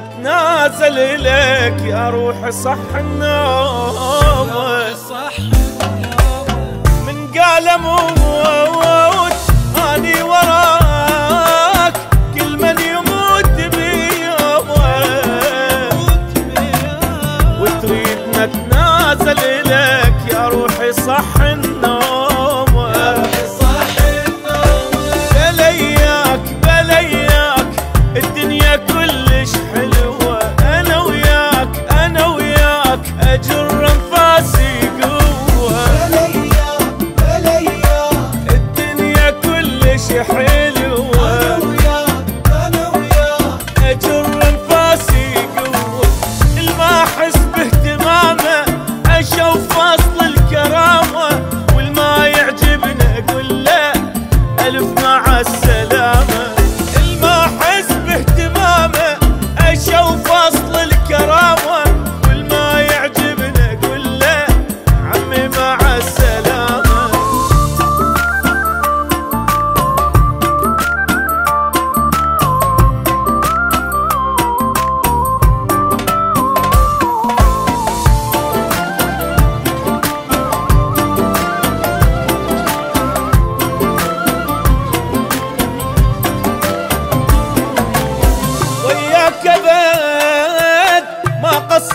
اتنازل اليك يا روحي صح النوم. من قال اموت اني وراك، كل من يموت بيومك، وتريد نتنازل اليك يا روحي صح النوم. بلياك الدنيا كلش حلوة، انا وياك اجر انفاسي قوة. الدنيا كلش حلوة، انا وياك اجر انفاسي قوة. الما احس باهتمامه اشوف فصل الكرامة، والما يعجبنا اقول له الف مع السلامة. الما احس باهتمامه اشوف فصل الكرامة، والما يعجبنا اقول له عمي مع السلامة. كبد ما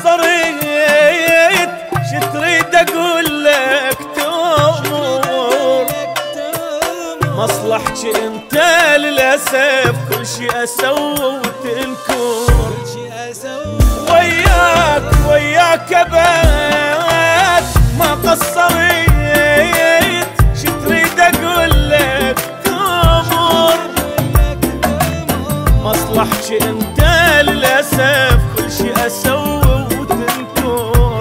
قصرت، شتريد اقول لك تأمر مصلحتي انت للاسف، كل شي اسوي وتنكر. وياك كبد ما قصرت، شتريد اقول لك تأمر مصلحتي انت للأسف، كل شي أسوي وتنكر.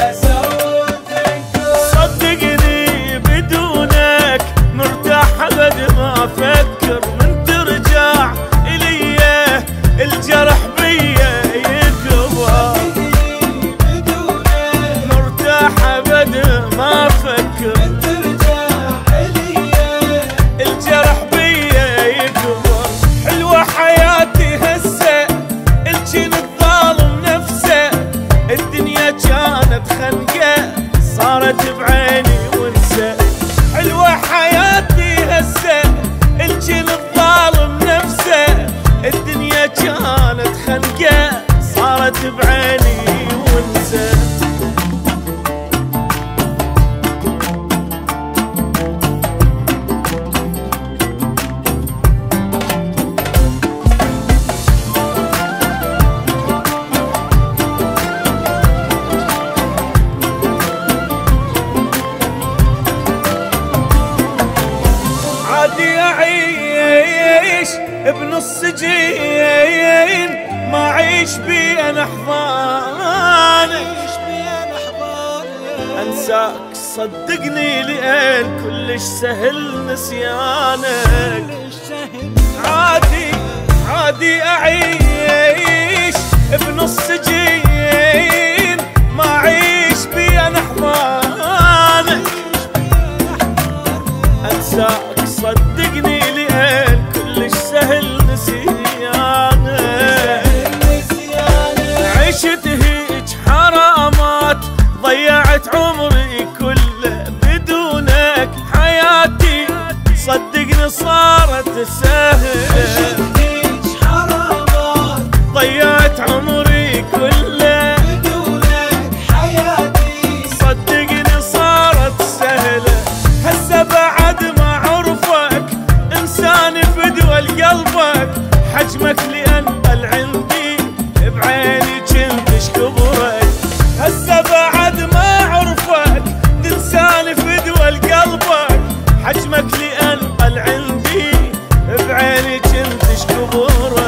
صدقني بدونك مرتاح أبد ما أفكر، من ترجع إلي الجرح بيا يكبر. مرتاح أبد ما أفكر، الجرح بيا يكبر. حلوة حياتي هسه الجن الظالم نفسه، الدنيا كانت خنقة صارت بعيني ونسى. حلوة حياتي هسه الجن الظالم نفسه، الدنيا كانت خنقة صارت بعيني ونسى. عادي أعيش بنص جين، ما أعيش بين أحضانك. أنساك صدقني لأن كلش سهل نسيانك. عادي أعيش بنص جين، ما أعيش بين أحضانك. أنساك صدقني لأن كلش سهل نسيانك. عشت هيج حرامات، ضيعت عمري كله بدونك. حياتي صدقني صارت سهل، ضيعت عمري كله بدونك. حياتي صدقني صارت سهلة. هسه بعد ما عرفك انسان فدوى قلبك، حجمك لأنقل عندي بعيني كنتش كبرك. هسه بعد ما عرفك انسان فدوى قلبك، حجمك لأنقل عندي بعيني كنتش كبرك.